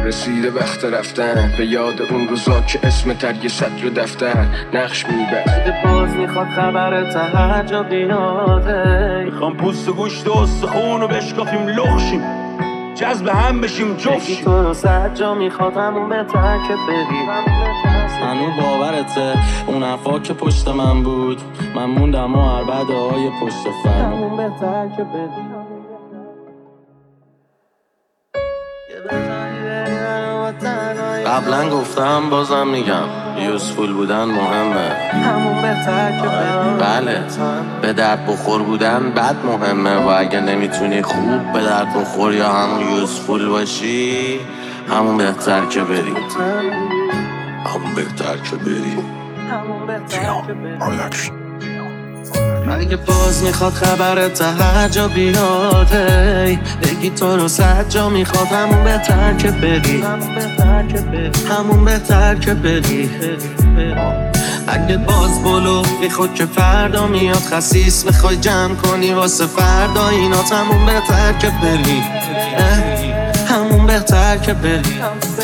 رسیده وقت رفتن به یاد اون روزا که اسم ترک سطر دفتر نقش میبرد. اگه باز میخواد خبر تهجا بیاده، میخوام پوست و گوشت و استخون رو بشکافیم لخشیم، جذب هم بشیم جفشیم. یکی تو رو سجا میخواد همون بهتر که بری. هنو باورته اون حرفا که پشت من بود، من موندم و عربده های پشت فرمون. همون بهتر که بری. قبلا گفتم بازم میگم یوزفول بودن مهمه، همون بهتر که بری. بله به درد بخور بودن بد مهمه، و اگه نمیتونی خوب به درد بخور یا همون یوزفول باشی، همون بهتر که بری. همون بهتر که بری. همون بهتر که بری. اگه باز میخواد خبر تهجا بیاده، بگی تو رو سجا میخواد همون بهتر که بری. همون بهتر که بری. اگه باز بلو میخواد که فردا میاد خسیس بخوای جمع کنی واسه فردا اینات، همون بهتر که بری. همون بهتر که بری.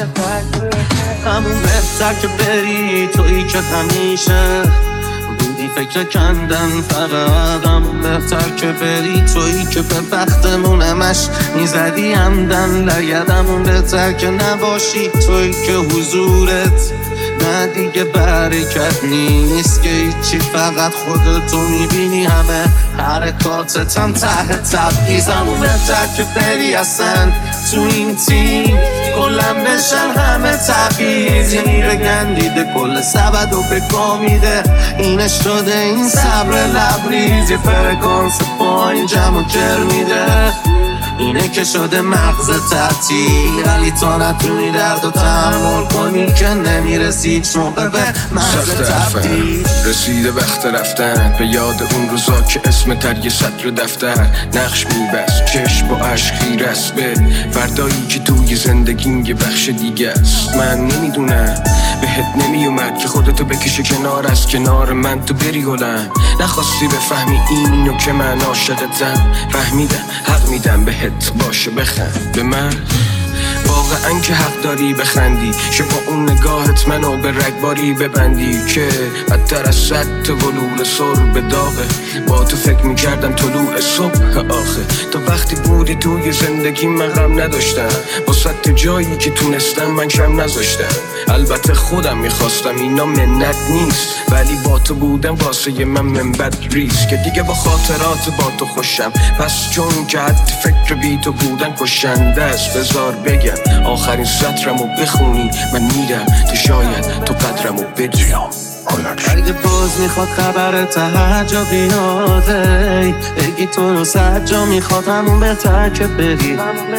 همون بهتر که بری. تویی که همیشه بودی فکر کندن فقط، همون بهتر که بری. تویی که به بختمون همش میزدی همدن لگد، همون بهتر که نباشی. تویی که حضورت نه دیگه برکت نیست که هیچی، فقط خودتو میبینی، همه حرکاتت هم ته تبعیض. همون بهتر که بری اصلا تو این تیم کلم بشن همه تبعیض، یه میره گندیده کل سبد و بگاه میده، اینش شده این صبر لبریز، یه فرکانس پایین جمع و جر میده، اینه که شده مغز تعطیل. ولی تا نتونی درد و تحمل کنی که نمیرسی موقع به مغز تبدیل. رسیده وقت رفتن به یاد اون روزا که اسم ترک سطر دفتر نقش میبست. چشم با عشق خیره است به فردایی که توی زندگیم یه بخش دیگه است. من نمیدونم بهت نمیومد که خودتو بکشه کنار از کنار من، تو بری گلم. نخواستی بفهمی اینو که من عاشقتم، فهمیدم حق میدم بهت باشه بخند به من. واقعا که حق داری بخندی، که با اون نگاهت منو به رگباری ببندی، که بدتر از صد ولول سر به داغه. با تو فکر میکردم طلوع صبح آخه، تا وقتی بودی توی زندگی من غم نداشتم، با صد جایی که تونستم من کم نذاشتم. البته خودم میخواستم اینا منت نیست، ولی با تو بودم واسه من منبت ریز، که دیگه با خاطرات با تو خوشم. پس چون که حتی فکر بی تو بودن کشنده است، بذار بگم آخرین سطرمو بخونی من میرم، تو شاید تو قدرمو بدونی. اگه باز میخواد خبر تهجا بیاده، بگی تو رو سجا میخواد همون بهتر که بری.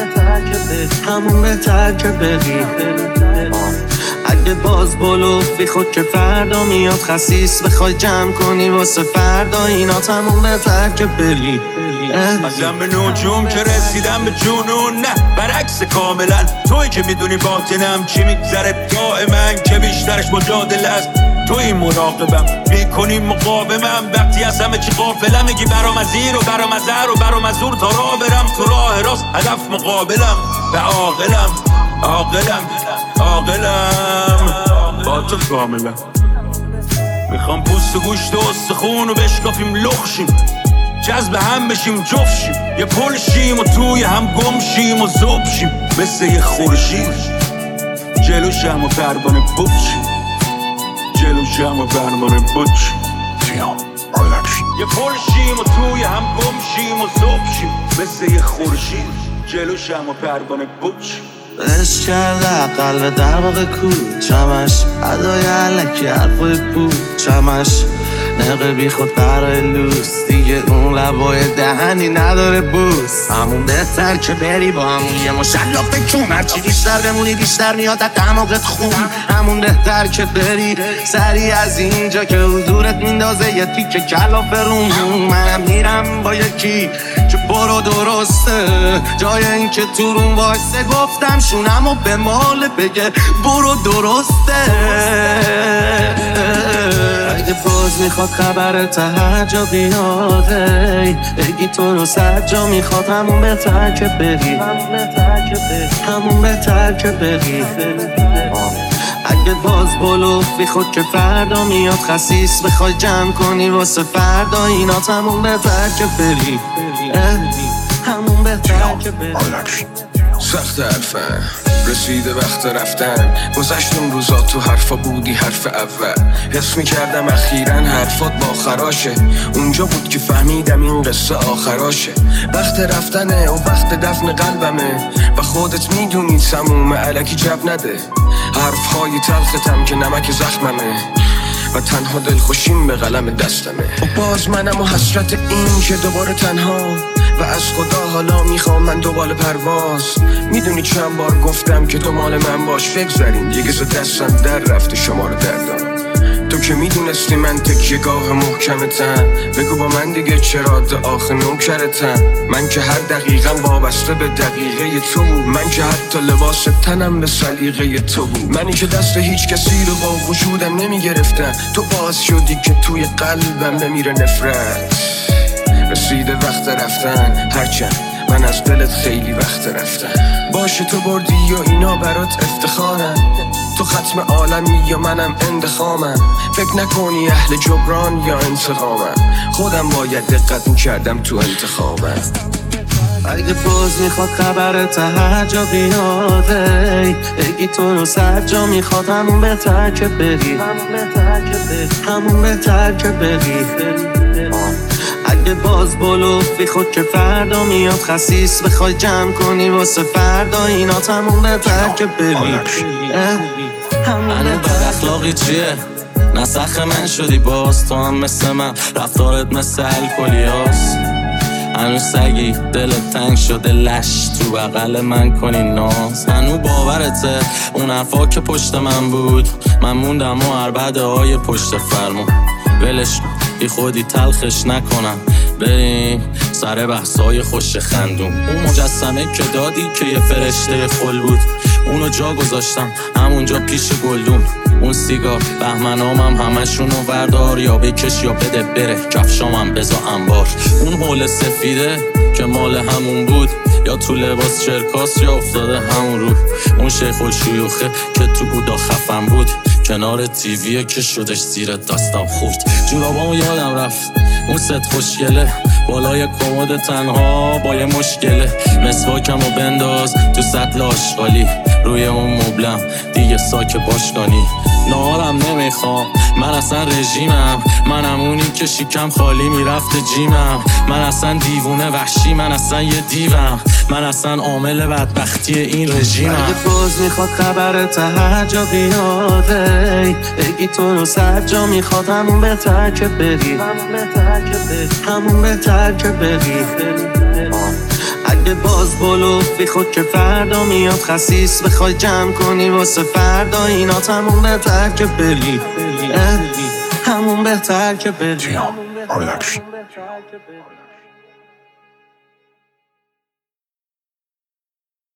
همون بهتر که بری. اگه باز بلوفی خود که فردا میاد خسیس بخوای جمع کنی واسه فردا اینات، همون بهتر که بری. ازم به نجوم که رسیدم به جنون، نه برعکس کاملا. توی که میدونی باطنم چی میگذره، دائما که بیشترش مجادله است. توی مراقبم میکنی مقاومم، وقتی از همه چی غافلم میگی برام از این و برام از هر و برام از اون، تا راه برم تو راه راست هدف مقابلم و عاقلم با تو کاملا. میخوام پوست و گوشت و استخون رو بشکافیم لخشیم، جذب هم بشیم جفشیم، یه پل شیم و توی هم گم شیم و زوب شیم، مثل یه خورشید جلو شم و پروانه بچیم، جلو شم و پروانه بچیم، یه پل شیم و توی هم گم شیم و زوب شیم، مثل یه خورشید جلو شم و پروانه بچیم. عشق کرده قلب در واقع کود چمش، ادای علکی حرفای بود چمش، نقه بی خود برای لوس دیگه اون لبای دهنی نداره بوس. همون بهتر که بری با همون یه مشلا بکن، هرچی بیشتر بمونی بیشتر میاد از دماغت خون. همون بهتر که بری سری از اینجا که حضورت میندازه یه تیکه کلاف روم. منم میرم با یکی که برو درسته، جای این که تو روم وایسه گفتم شونم و به مال بگه برو درسته. اگه باز میخواد خبرت هر جا بیاد بگی تو رو 100 جا میخواد همون بهتر که بری همون بهتر که بری اگه باز بلوفی خود که فردا میاد خسیس بخوای جمع کنی واسه فردا اینا همون بهتر که بری همون بهتر که بری سخت حرفم رسیده وقت رفتن گذشت اون روزا تو حرفا بودی حرف اول حس میکردم اخیراً حرفات با خراشه اونجا بود که فهمیدم این قصه آخراشه وقت رفتنه و وقت دفن قلبمه و خودت میدونی تموم علکی جب نده حرفهای تلختم که نمک زخممه و تنها دلخوشیم به قلم دستمه و باز منم و حسرت این که دوباره تنها و از خدا حالا میخوام من دوباره پرواز میدونی چند بار گفتم که تو مال من باش بگذاریم دیگه ز دستم در رفته شما رو دردان تو که میدونستی من تکیه گاه محکمتم بگو با من دیگه چرا آخه نوکرتم من که هر دقیقم وابسته به دقیقه تو بود من که حتی لباس تنم به سلیقه تو بود منی که دست هیچ کسی رو با وجودم نمیگرفتم تو باز شدی که توی قلبم بمیره نفرت رسیده وقت رفتن هرچند من از دلت خیلی وقت رفتم باشه تو بردی و اینا برات افتخارم تو ختم عالمی یا منم اندخامم فکر نکنی اهل جبران یا انتقامم خودم باید دقت میکردم تو انتخابم اگه باز میخواد خبرت هر جا بیاد بگی تو رو 100 جا میخواد همون بهتر که بری همون بهتر که بری اگه باز بلوفی خود که فردا میاد خسیس بخوای جمع کنی واسه فردا اینا همون بهتر که بری هنو بد اخلاقی چیه؟ نسخ من شدی باز تو هم مثل من رفتارت مثل الکلیاس هنو سگی دلت تنگ شده لش تو بغل من کنی ناز هنو باورته اون حرفا که پشت من بود من موندم و عربده های پشت فرمون ولش بی خودی تلخش نکنم بریم سر بحثای خوش خندون اون مجسمه که دادی که یه فرشته خل بود اونو جا گذاشتم همونجا پیش گلدون اون سیگار بهمنامم همشونو وردار یا بکش یا بده بره کفشامم بزا انبار اون حول سفیده که مال همون بود یا تو لباس چرکاس یا افتاده همون رو اون شیخ الشیوخه که تو بودا خفن بود کنار تیویه که شدش زیر دستم خورد جورابامو یادم رفت اون ست خوشگله بالای کمد تنها با یه مشکله مسواکمو بنداز تو سطل آشغالی روی اون مبلم دیگه ساک باشگانی نهارم نمیخوام من اصلا رژیمم منم اونی که شیکم خالی میرفته جیمم من اصلا دیوونه وحشی من اصلا یه دیوم من اصلا عامل بدبختی این رژیمم اگه باز میخواد خبرت هر جا بیاد بگی تو رو 100 جا میخواد همون بهتر که بری همون بهتر که بری اگه باز بلوفی خود که فردا میاد خسیس بخوای جمع کنی واسه فردا اینا همون بهتر که بری همون بهتر که بری